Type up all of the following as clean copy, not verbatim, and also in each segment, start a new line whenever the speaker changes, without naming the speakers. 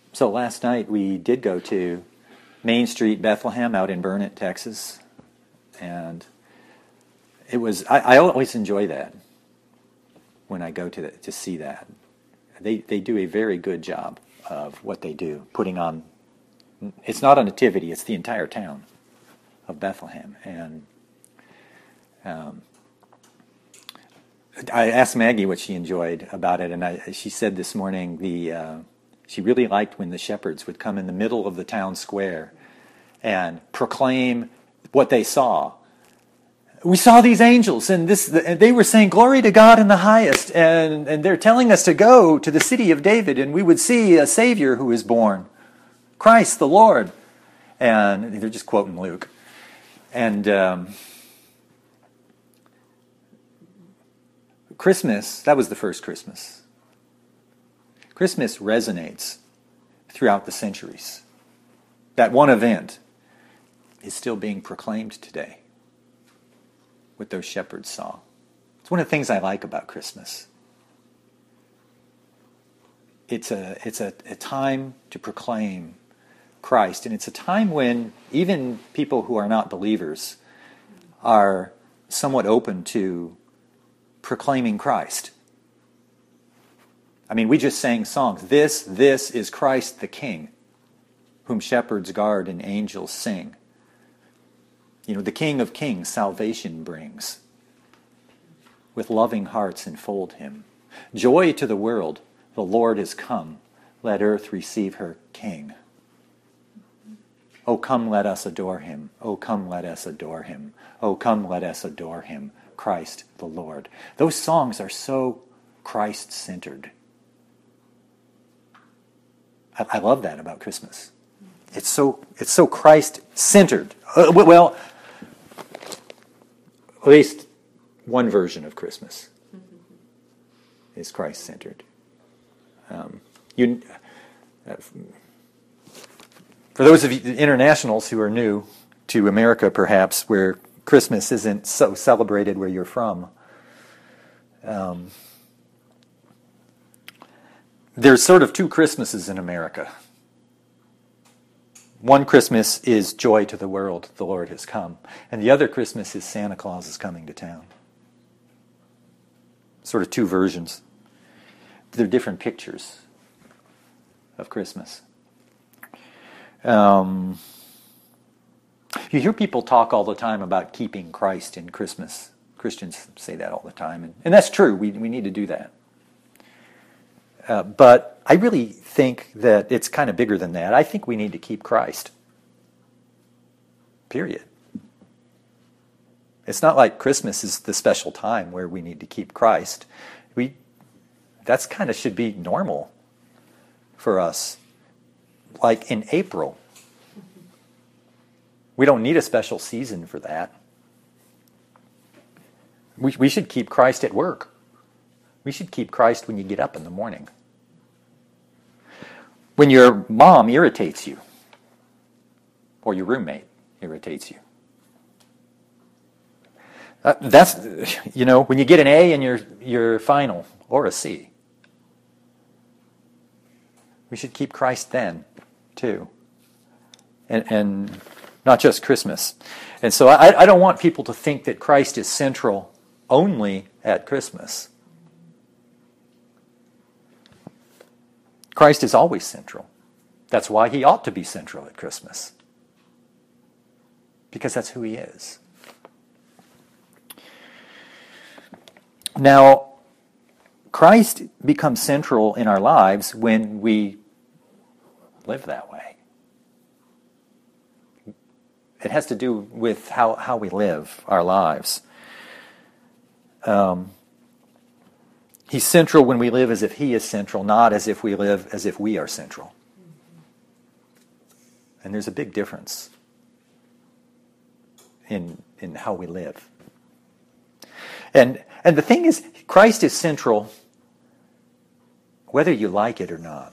So last night we did go to Main Street, Bethlehem, out in Burnet, Texas, and it was. I always enjoy that when I go to see that. They do a very good job of what they do, putting on. It's not a nativity; it's the entire town of Bethlehem, and I asked Maggie what she enjoyed about it, and she said this morning she really liked when the shepherds would come in the middle of the town square and proclaim what they saw. We saw these angels, and they were saying, "Glory to God in the highest," and they're telling us to go to the city of David, and we would see a Savior who is born, Christ the Lord. And they're just quoting Luke. And Christmas, that was the first Christmas. Christmas resonates throughout the centuries. That one event is still being proclaimed today, what those shepherds saw. It's one of the things I like about Christmas. It's a time to proclaim Christ, and it's a time when even people who are not believers are somewhat open to proclaiming Christ. I mean, we just sang songs. This is Christ the King, whom shepherds guard and angels sing. You know, the King of Kings salvation brings. With loving hearts enfold him. Joy to the world, the Lord is come. Let earth receive her King. Oh, come, let us adore him. Oh, come, let us adore him. Oh, come, let us adore him, Christ the Lord. Those songs are so Christ-centered. I love that about Christmas. It's so Christ-centered. Well, at least one version of Christmas is Christ-centered. For those of you internationals who are new to America, perhaps, where Christmas isn't so celebrated where you're from, there's sort of two Christmases in America. One Christmas is joy to the world, the Lord has come. And the other Christmas is Santa Claus is coming to town. Sort of two versions. They're different pictures of Christmas. You hear people talk all the time about keeping Christ in Christmas. Christians say that all the time. And that's true. We need to do that. But I really think that it's kind of bigger than that. I think we need to keep Christ. Period. It's not like Christmas is the special time where we need to keep Christ. That's kind of should be normal for us. Like in April. We don't need a special season for that. We should keep Christ at work. We should keep Christ when you get up in the morning. When your mom irritates you, or your roommate irritates you. That's, when you get an A in your final, or a C. We should keep Christ then, too. And not just Christmas. And so I don't want people to think that Christ is central only at Christmas. Christ is always central. That's why he ought to be central at Christmas. Because that's who he is. Now, Christ becomes central in our lives when we live that way. It has to do with how we live our lives. He's central when we live as if he is central, not as if we live as if we are central. And there's a big difference in how we live. And the thing is, Christ is central whether you like it or not.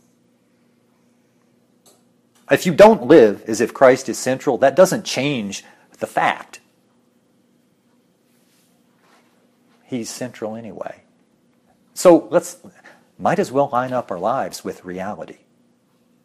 If you don't live as if Christ is central, that doesn't change the fact. He's central anyway. So might as well line up our lives with reality.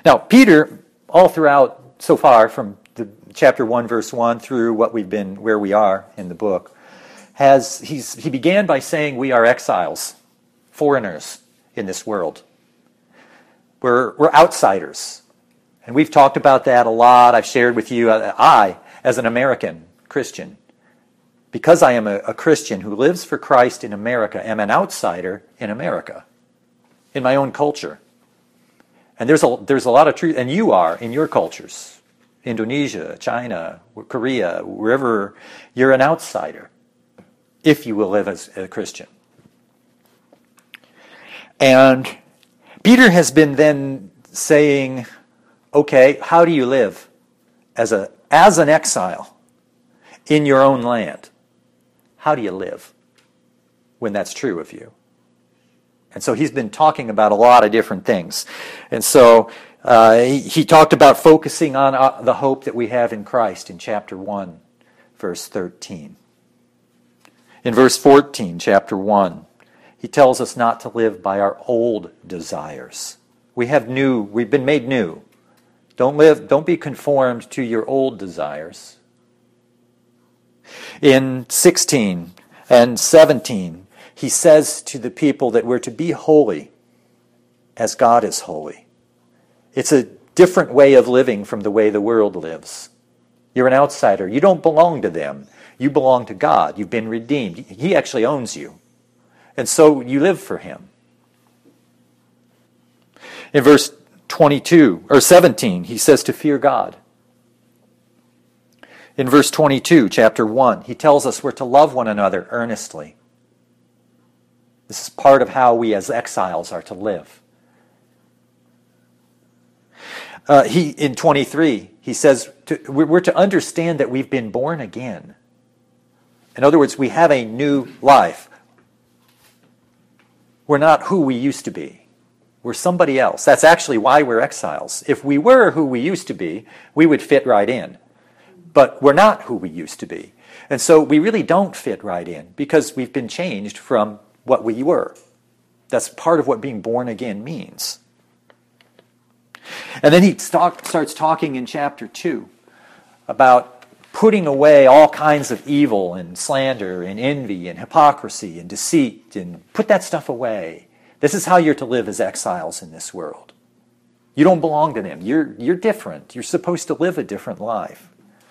Now, Peter, all throughout so far, from the chapter 1, verse 1 through where we are in the book, he began by saying we are exiles, foreigners in this world. We're outsiders. And we've talked about that a lot. I've shared with you, I, as an American Christian, because I am a Christian who lives for Christ in America, am an outsider in America, in my own culture. And there's a lot of truth, and you are in your cultures, Indonesia, China, Korea, wherever, you're an outsider, if you will live as a Christian. And Peter has been then saying, okay, how do you live as an exile in your own land? How do you live when that's true of you? And so he's been talking about a lot of different things. And so he talked about focusing on the hope that we have in Christ in chapter 1, verse 13. In verse 14, chapter 1, he tells us not to live by our old desires. We've been made new. Don't be conformed to your old desires. In 16 and 17, he says to the people that we're to be holy as God is holy. It's a different way of living from the way the world lives. You're an outsider. You don't belong to them. You belong to God. You've been redeemed. He actually owns you. And so you live for him. In verse 17, he says to fear God. In verse 22, chapter 1, he tells us we're to love one another earnestly. This is part of how we as exiles are to live. In 23, he says we're to understand that we've been born again. In other words, we have a new life. We're not who we used to be. We're somebody else. That's actually why we're exiles. If we were who we used to be, we would fit right in. But we're not who we used to be. And so we really don't fit right in because we've been changed from what we were. That's part of what being born again means. And then he starts talking in chapter 2 about putting away all kinds of evil and slander and envy and hypocrisy and deceit, and put that stuff away. This is how you're to live as exiles in this world. You don't belong to them. You're different. You're supposed to live a different life.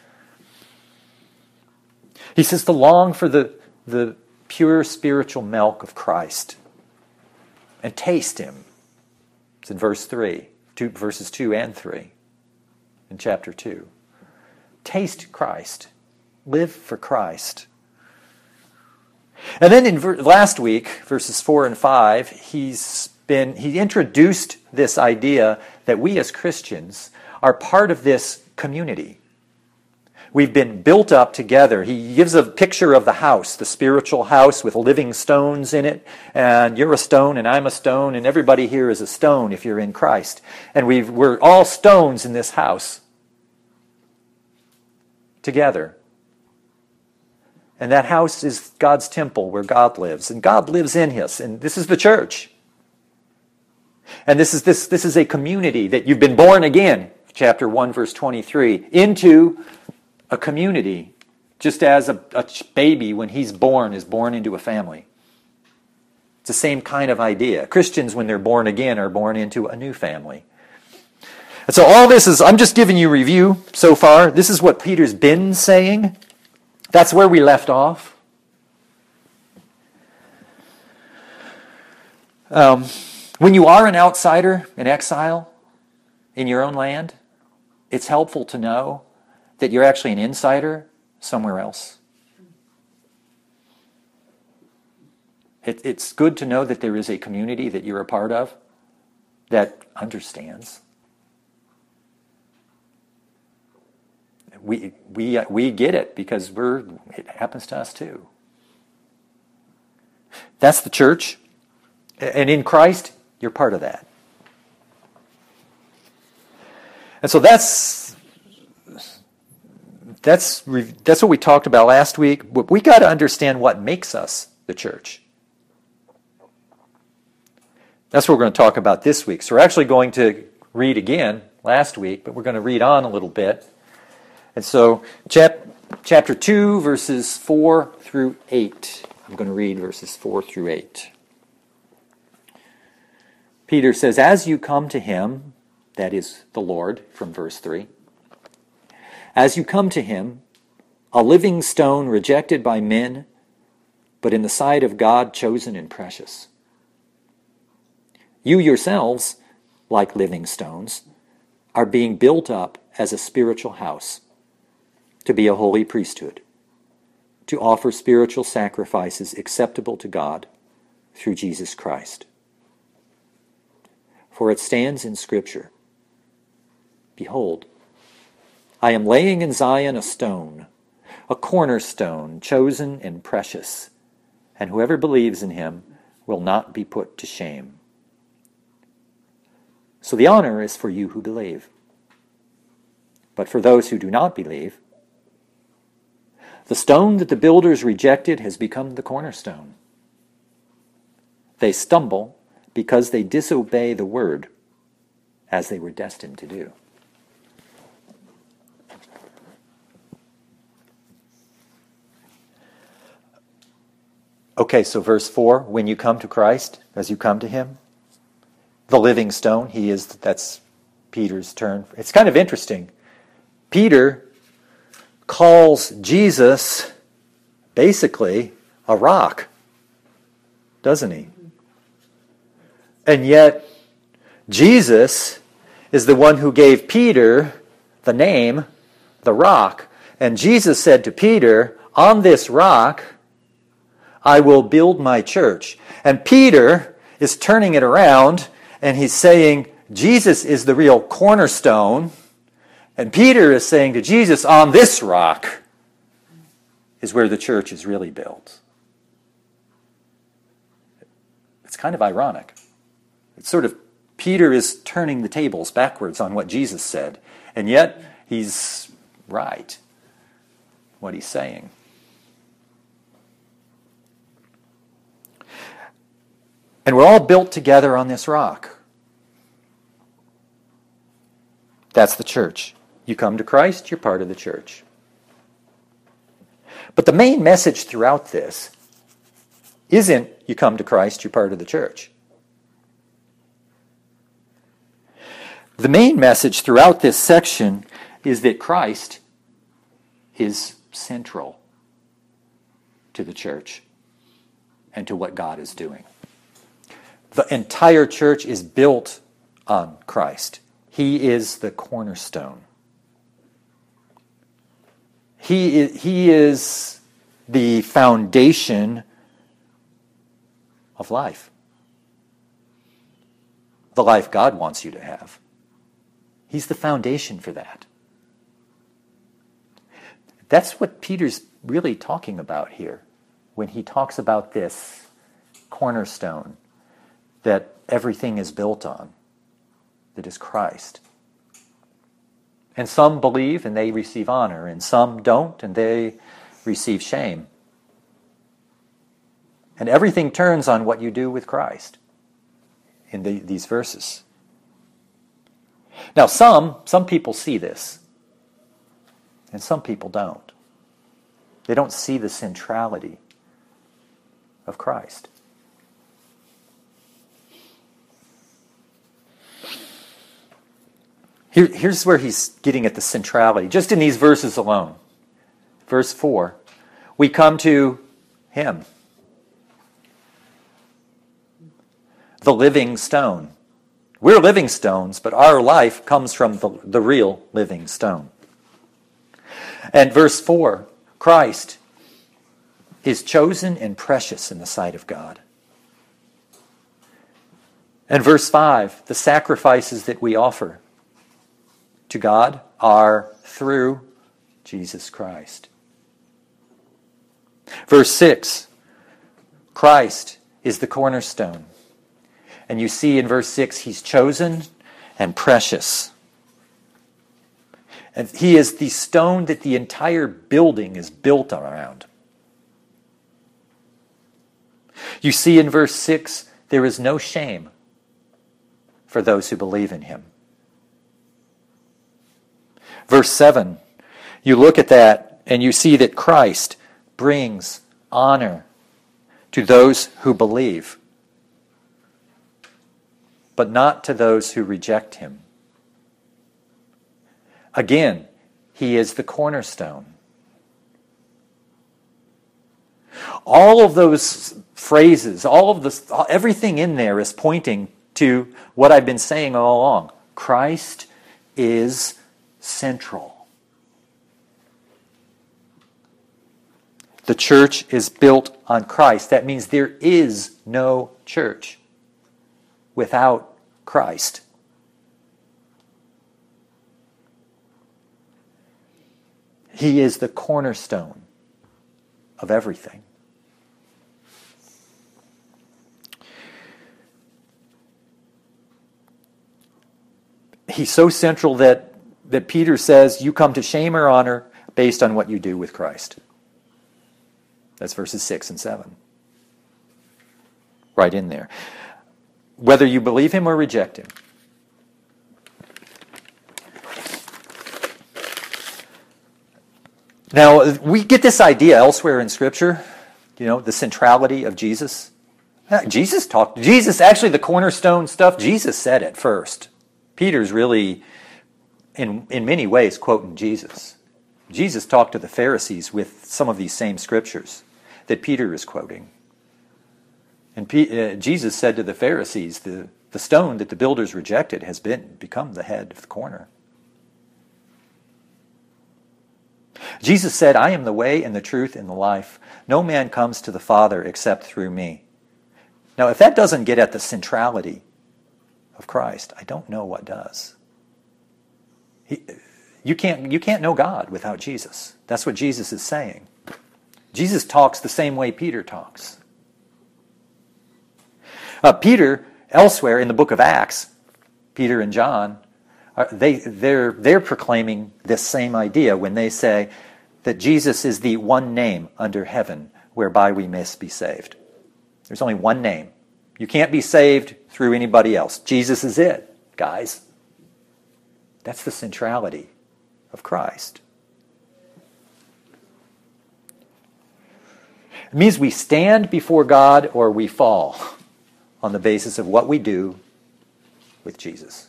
He says to long for the pure spiritual milk of Christ and taste him. It's in verses 2 and 3 in chapter 2. Taste Christ. Live for Christ. And then in last week, verses 4 and 5, he introduced this idea that we as Christians are part of this community. We've been built up together. He gives a picture of the house, the spiritual house with living stones in it. And you're a stone and I'm a stone and everybody here is a stone if you're in Christ. And we're all stones in this house together. And that house is God's temple where God lives. And God lives in us. And this is the church. And this is a community that you've been born again, chapter 1, verse 23, into a community, just as a baby, when he's born, is born into a family. It's the same kind of idea. Christians, when they're born again, are born into a new family. And so all this is, I'm just giving you a review so far. This is what Peter's been saying. That's where we left off. When you are an outsider, an exile in your own land, it's helpful to know that you're actually an insider somewhere else. It's good to know that there is a community that you're a part of that understands. We get it because it happens to us too. That's the church. And in Christ, you're part of that. And so that's what we talked about last week. We got to understand what makes us the church. That's what we're going to talk about this week. So we're read again last week, but we're going to read on a little bit. And so chapter 2, verses 4 through 8. I'm going to read verses 4 through 8. Peter says, "As you come to him," that is the Lord, from verse 3, "as you come to him, a living stone rejected by men, but in the sight of God chosen and precious. You yourselves, like living stones, are being built up as a spiritual house, to be a holy priesthood, to offer spiritual sacrifices acceptable to God through Jesus Christ. For it stands in Scripture, 'Behold, I am laying in Zion a stone, a cornerstone, chosen and precious, and whoever believes in him will not be put to shame.' So the honor is for you who believe. But for those who do not believe, the stone that the builders rejected has become the cornerstone. They stumble because they disobey the word, as they were destined to do." Okay, so verse 4, when you come to Christ, as you come to him, the living stone, that's Peter's term. It's kind of interesting. Peter calls Jesus basically a rock, doesn't he? And yet, Jesus is the one who gave Peter the name, the rock. And Jesus said to Peter, "On this rock I will build my church." And Peter is turning it around and he's saying, Jesus is the real cornerstone. And Peter is saying to Jesus, "On this rock is where the church is really built." It's kind of ironic. It's sort of, Peter is turning the tables backwards on what Jesus said, and yet he's right, what he's saying. And we're all built together on this rock. That's the church. You come to Christ, you're part of the church. But the main message throughout this isn't you come to Christ, you're part of the church. The main message throughout this section is that Christ is central to the church and to what God is doing. The entire church is built on Christ. He is the cornerstone. He is the foundation of life. The life God wants you to have. He's the foundation for that. That's what Peter's really talking about here when he talks about this cornerstone that everything is built on, that is Christ. And some believe and they receive honor, and some don't and they receive shame. And everything turns on what you do with Christ in these verses. Now, some people see this, and some people don't. They don't see the centrality of Christ. Here's where he's getting at the centrality, just in these verses alone. Verse 4, we come to him, the living stone. We're living stones, but our life comes from the real living stone. And verse 4, Christ is chosen and precious in the sight of God. And verse 5, the sacrifices that we offer to God are through Jesus Christ. Verse 6, Christ is the cornerstone. And you see in verse 6, he's chosen and precious. And he is the stone that the entire building is built around. You see in verse 6, there is no shame for those who believe in him. Verse 7, you look at that and you see that Christ brings honor to those who believe, but not to those who reject him. Again, he is the cornerstone. All of those phrases, everything in there is pointing to what I've been saying all along. Christ is central. The church is built on Christ. That means there is no church without Christ. He is the cornerstone of everything. He's so central that Peter says, you come to shame or honor based on what you do with Christ. That's verses 6 and 7. Right in there. Whether you believe him or reject him. Now, we get this idea elsewhere in Scripture, the centrality of Jesus. Jesus, actually the cornerstone stuff, Jesus said it first. Peter's really, in many ways, quoting Jesus. Jesus talked to the Pharisees with some of these same scriptures that Peter is quoting. And Jesus said to the Pharisees, the stone that the builders rejected has become the head of the corner. Jesus said, I am the way and the truth and the life. No man comes to the Father except through me. Now, if that doesn't get at the centrality of Christ, I don't know what does. You can't know God without Jesus. That's what Jesus is saying. Jesus talks the same way Peter talks. Peter, elsewhere in the book of Acts, Peter and John, they're proclaiming this same idea when they say that Jesus is the one name under heaven whereby we must be saved. There's only one name. You can't be saved through anybody else. Jesus is it, guys. That's the centrality of Christ. It means we stand before God or we fall on the basis of what we do with Jesus.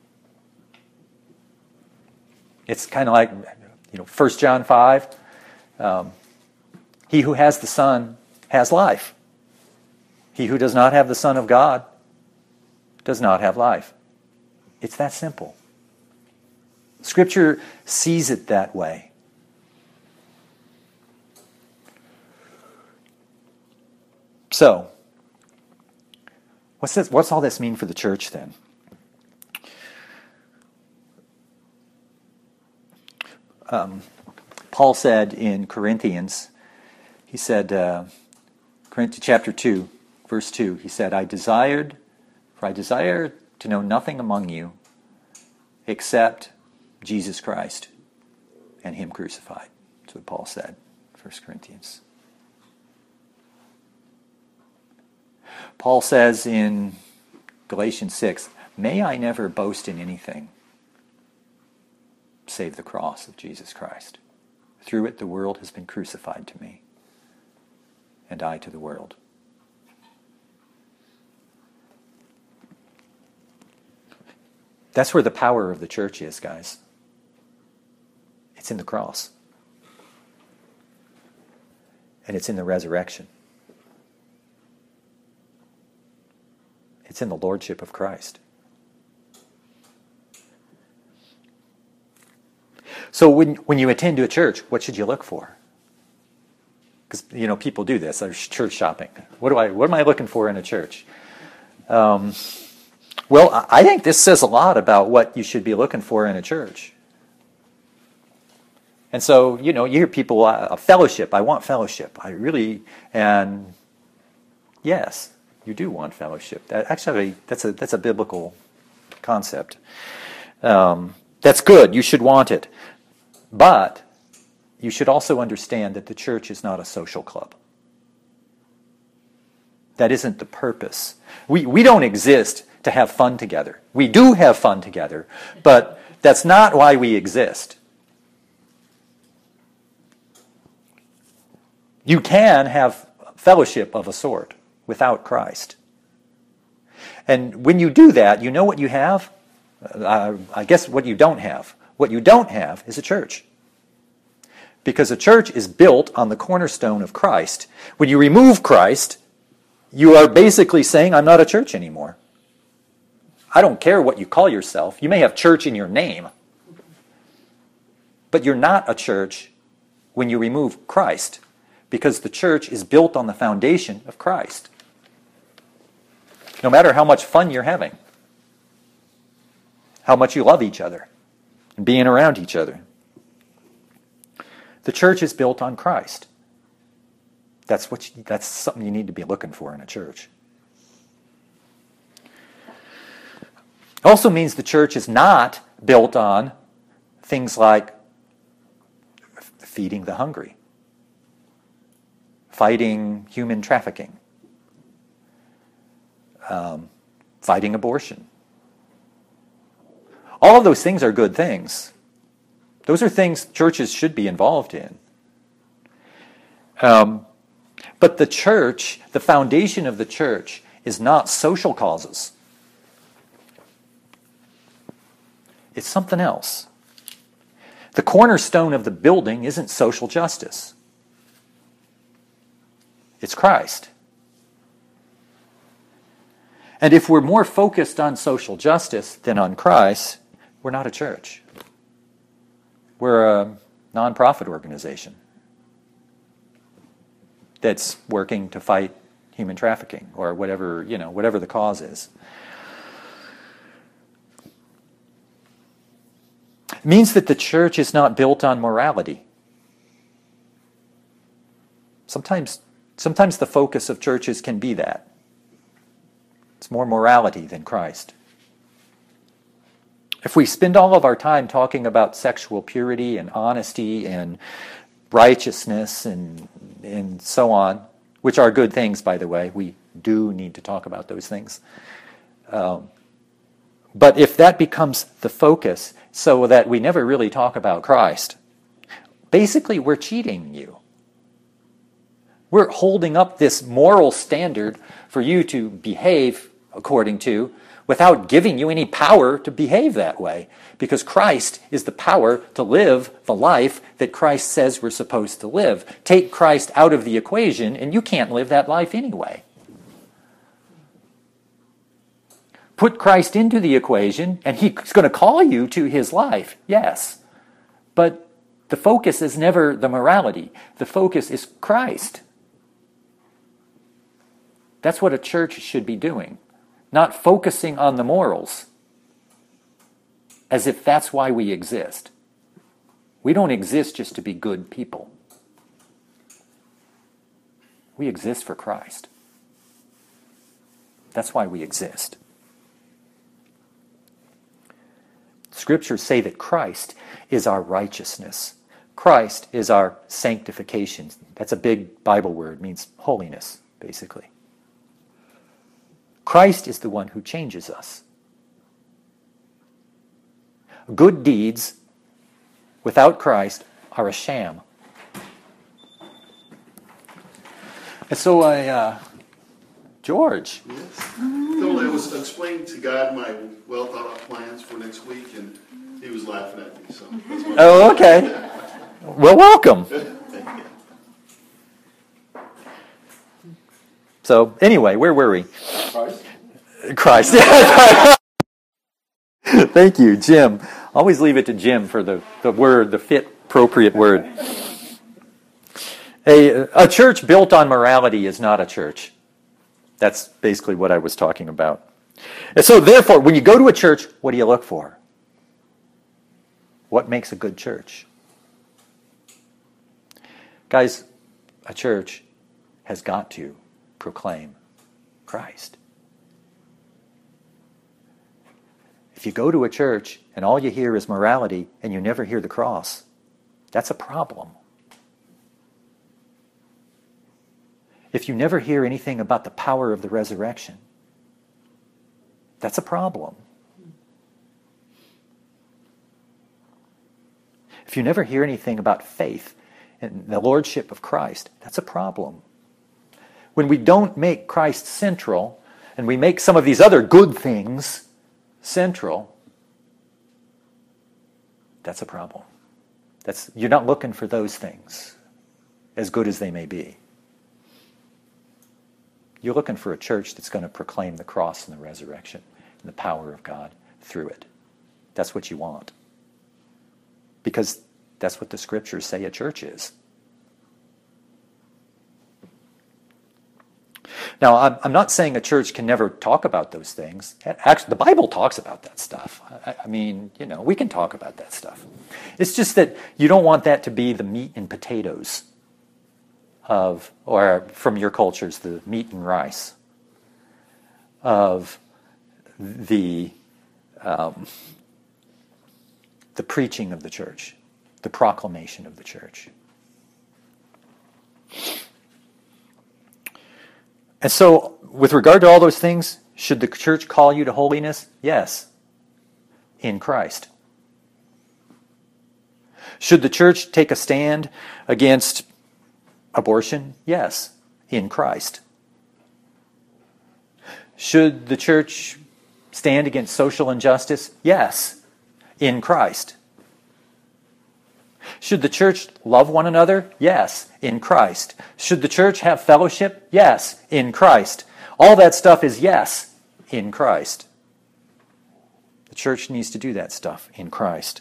It's kind of like, 1 John 5. He who has the Son has life. He who does not have the Son of God does not have life. It's that simple. Scripture sees it that way. So, what's all this mean for the church then? Paul said in Corinthians, he said, Corinthians chapter 2, verse 2, he said, I desire to know nothing among you except Jesus Christ and him crucified. That's what Paul said, 1 Corinthians. Paul says in Galatians 6, may I never boast in anything save the cross of Jesus Christ. Through it the world has been crucified to me, and I to the world. That's where the power of the church is, guys. It's in the cross. And it's in the resurrection. It's in the lordship of Christ. So when you attend to a church, what should you look for? Because people do this. There's church shopping. What am I looking for in a church? Well, I think this says a lot about what you should be looking for in a church. And so you hear people fellowship. I want fellowship. And yes, you do want fellowship. That's a biblical concept. That's good. You should want it. But you should also understand that the church is not a social club. That isn't the purpose. We don't exist to have fun together. We do have fun together, but that's not why we exist. You can have fellowship of a sort without Christ. And when you do that, you know what you have? I guess what you don't have. What you don't have is a church. Because a church is built on the cornerstone of Christ. When you remove Christ, you are basically saying, I'm not a church anymore. I don't care what you call yourself. You may have church in your name. But you're not a church when you remove Christ. Because the church is built on the foundation of Christ. No matter how much fun you're having. How much you love each other. And being around each other. The church is built on Christ. That's something you need to be looking for in a church. It also means the church is not built on things like feeding the hungry, fighting human trafficking, fighting abortion. All of those things are good things. Those are things churches should be involved in. But the church, the foundation of the church, is not social causes. It's something else. The cornerstone of the building isn't social justice. It's Christ. And if we're more focused on social justice than on Christ, we're not a church. We're a nonprofit organization that's working to fight human trafficking or whatever the cause is. It means that the church is not built on morality. Sometimes the focus of churches can be that. It's more morality than Christ. If we spend all of our time talking about sexual purity and honesty and righteousness and so on, which are good things, by the way, we do need to talk about those things. But if that becomes the focus so that we never really talk about Christ, basically we're cheating you. We're holding up this moral standard for you to behave according to without giving you any power to behave that way. Because Christ is the power to live the life that Christ says we're supposed to live. Take Christ out of the equation and you can't live that life anyway. Put Christ into the equation and he's going to call you to his life, yes. But the focus is never the morality. The focus is Christ. That's what a church should be doing. Not focusing on the morals as if that's why we exist. We don't exist just to be good people. We exist for Christ. That's why we exist. Scriptures say that Christ is our righteousness. Christ is our sanctification. That's a big Bible word. It means holiness, basically. Christ is the one who changes us. Good deeds without Christ are a sham. And so George.
Yes. I was explaining to God my well thought out plans for next week, and he was laughing at me. So.
Oh, okay. Well, welcome. So, anyway, where were we? Christ. Thank you, Jim. Always leave it to Jim for the word, the fit, appropriate word. A church built on morality is not a church. That's basically what I was talking about. And so, therefore, when you go to a church, what do you look for? What makes a good church? Guys, a church has got to proclaim Christ. If you go to a church and all you hear is morality and you never hear the cross, that's a problem. If you never hear anything about the power of the resurrection, that's a problem. If you never hear anything about faith and the lordship of Christ, that's a problem. When we don't make Christ central, and we make some of these other good things central, that's a problem. You're not looking for those things, as good as they may be. You're looking for a church that's going to proclaim the cross and the resurrection and the power of God through it. That's what you want. Because that's what the scriptures say a church is. Now, I'm not saying a church can never talk about those things. Actually, the Bible talks about that stuff. I mean, we can talk about that stuff. It's just that you don't want that to be the meat and potatoes or from your cultures, the meat and rice of the preaching of the church, the proclamation of the church. And so, with regard to all those things, should the church call you to holiness? Yes, in Christ. Should the church take a stand against abortion? Yes, in Christ. Should the church stand against social injustice? Yes, in Christ. Should the church love one another? Yes, in Christ. Should the church have fellowship? Yes, in Christ. All that stuff is yes, in Christ. The church needs to do that stuff in Christ.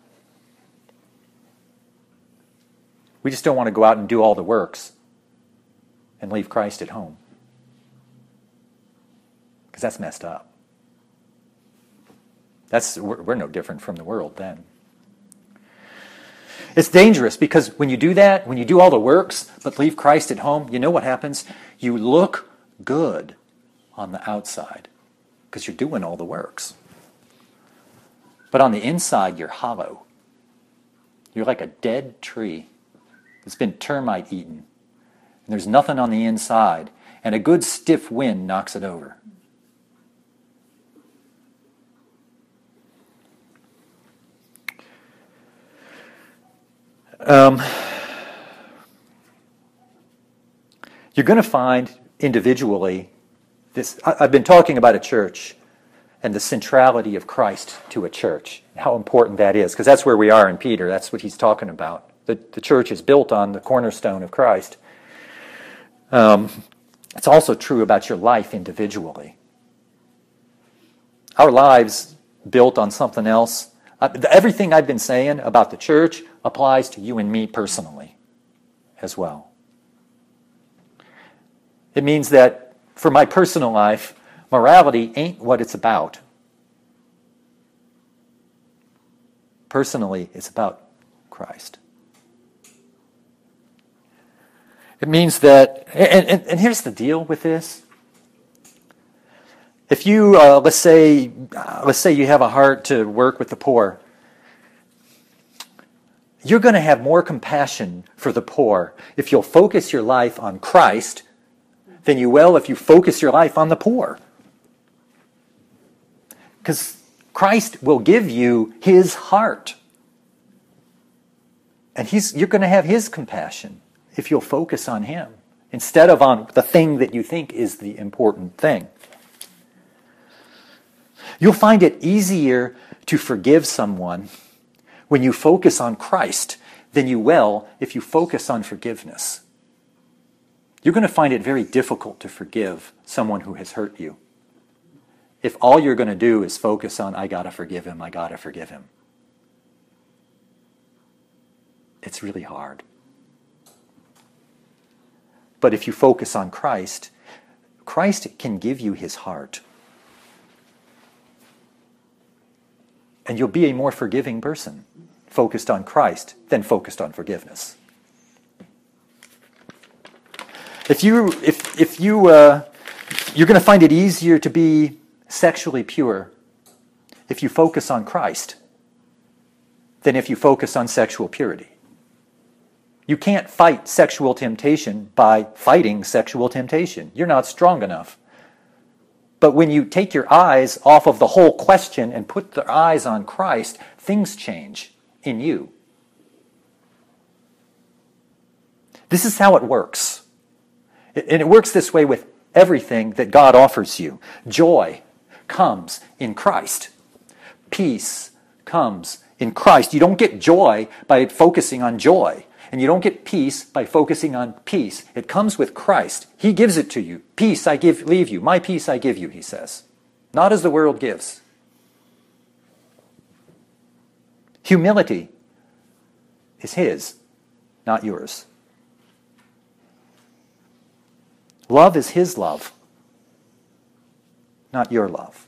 We just don't want to go out and do all the works and leave Christ at home. Because that's messed up. We're no different from the world then. It's dangerous because when you do that, when you do all the works but leave Christ at home, you know what happens? You look good on the outside because you're doing all the works. But on the inside, you're hollow. You're like a dead tree that's been termite eaten. And there's nothing on the inside. And a good stiff wind knocks it over. You're going to find individually this. I've been talking about a church and the centrality of Christ to a church, how important that is, because that's where we are in Peter. That's what he's talking about. The church is built on the cornerstone of Christ. It's also true about your life individually. Our lives built on something else. Everything I've been saying about the church applies to you and me personally as well. It means that for my personal life, morality ain't what it's about. Personally, it's about Christ. It means that, and here's the deal with this. If you, let's say you have a heart to work with the poor, you're going to have more compassion for the poor if you'll focus your life on Christ than you will if you focus your life on the poor. Because Christ will give you His heart. And you're going to have His compassion if you'll focus on Him instead of on the thing that you think is the important thing. You'll find it easier to forgive someone when you focus on Christ than you will if you focus on forgiveness. You're going to find it very difficult to forgive someone who has hurt you if all you're going to do is focus on, I got to forgive him, I got to forgive him. It's really hard. But if you focus on Christ, Christ can give you His heart. And you'll be a more forgiving person, focused on Christ than focused on forgiveness. You're going to find it easier to be sexually pure if you focus on Christ than if you focus on sexual purity. You can't fight sexual temptation by fighting sexual temptation. You're not strong enough. But when you take your eyes off of the whole question and put the eyes on Christ, things change in you. This is how it works. And it works this way with everything that God offers you. Joy comes in Christ. Peace comes in Christ. You don't get joy by focusing on joy. And you don't get peace by focusing on peace. It comes with Christ. He gives it to you. Peace I leave you. My peace I give you, he says. Not as the world gives. Humility is his, not yours. Love is his love, not your love.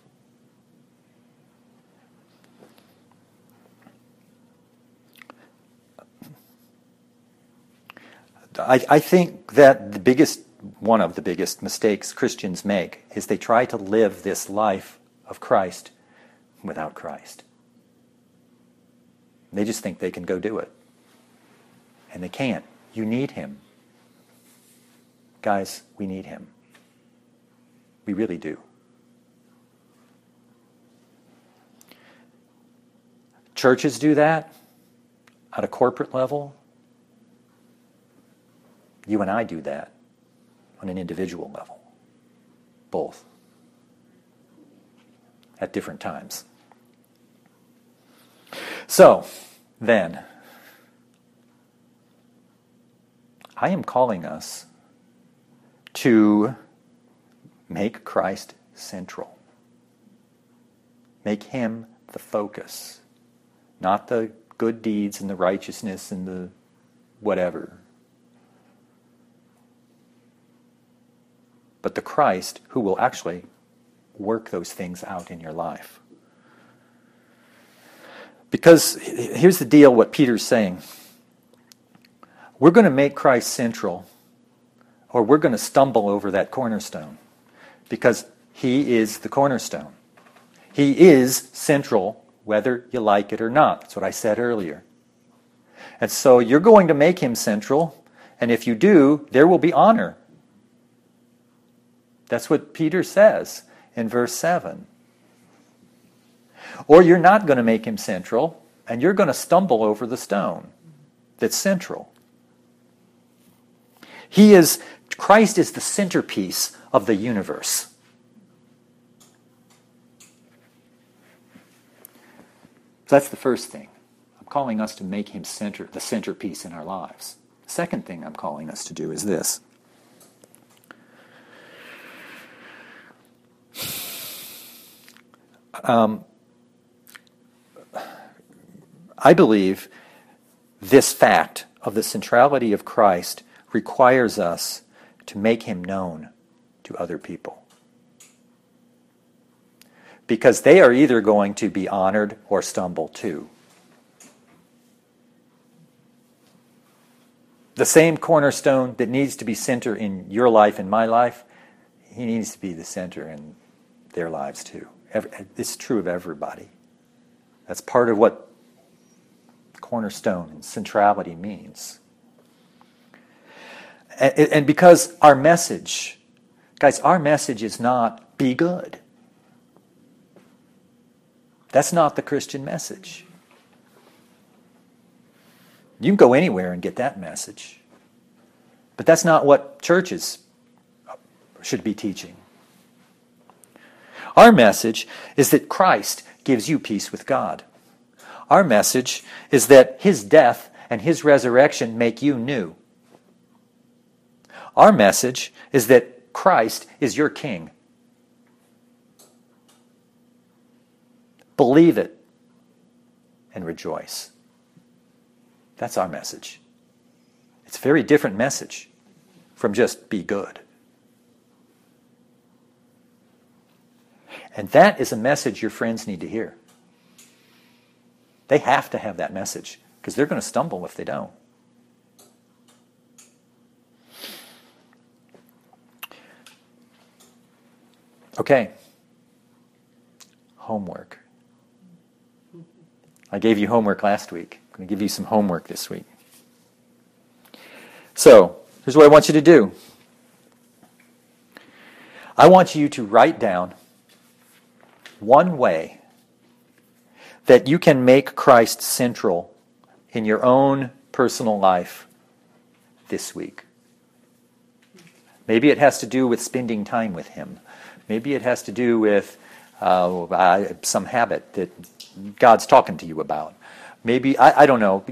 I think that one of the biggest mistakes Christians make is they try to live this life of Christ without Christ. They just think they can go do it. And they can't. You need him. Guys, we need him. We really do. Churches do that at a corporate level. You and I do that on an individual level. Both. At different times. So, then, I am calling us to make Christ central. Make him the focus. Not the good deeds and the righteousness and the whatever. But the Christ who will actually work those things out in your life. Because here's the deal, what Peter's saying. We're going to make Christ central, or we're going to stumble over that cornerstone. Because he is the cornerstone. He is central, whether you like it or not. That's what I said earlier. And so you're going to make him central, and if you do, there will be honor. That's what Peter says in verse 7. Or you're not going to make him central, and you're going to stumble over the stone that's central. Christ is the centerpiece of the universe. So that's the first thing. I'm calling us to make him the centerpiece in our lives. The second thing I'm calling us to do is this. I believe this fact of the centrality of Christ requires us to make him known to other people. Because they are either going to be honored or stumble too. The same cornerstone that needs to be center in your life and my life, he needs to be the center in their lives too. It's true of everybody. That's part of what cornerstone and centrality means. And because our message, guys, our message is not be good. That's not the Christian message. You can go anywhere and get that message. But that's not what churches should be teaching. Our message is that Christ gives you peace with God. Our message is that his death and his resurrection make you new. Our message is that Christ is your King. Believe it and rejoice. That's our message. It's a very different message from just be good. And that is a message your friends need to hear. They have to have that message because they're going to stumble if they don't. Okay. Homework. I gave you homework last week. I'm going to give you some homework this week. So, here's what I want you to do. I want you to write down one way that you can make Christ central in your own personal life this week. Maybe it has to do with spending time with him. Maybe it has to do with some habit that God's talking to you about. Maybe, I don't know.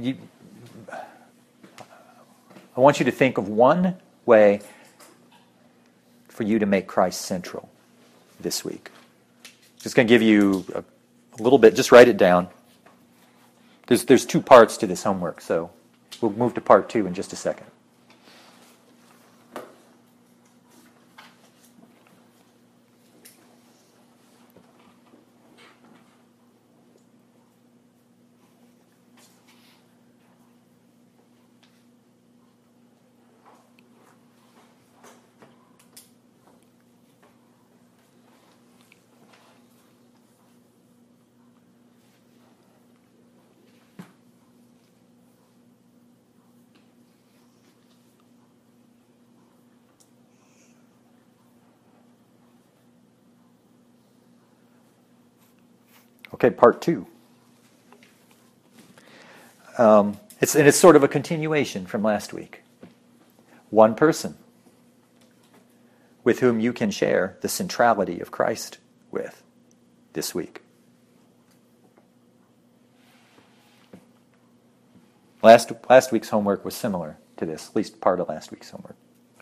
I want you to think of one way for you to make Christ central this week. Just going to give you a little bit, just write it down. There's 2 parts to this homework, so we'll move to part 2 in just a second. Okay, part 2. It's sort of a continuation from last week. One person with whom you can share the centrality of Christ with this week. Last week's homework was similar to this, at least part of last week's homework.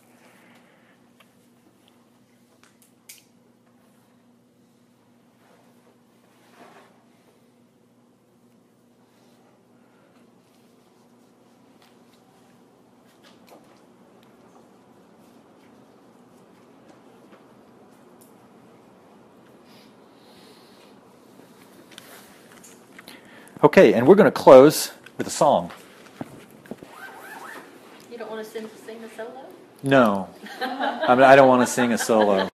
Okay, and we're going to close with a song.
You don't want to sing a solo?
No, I don't want to sing a solo.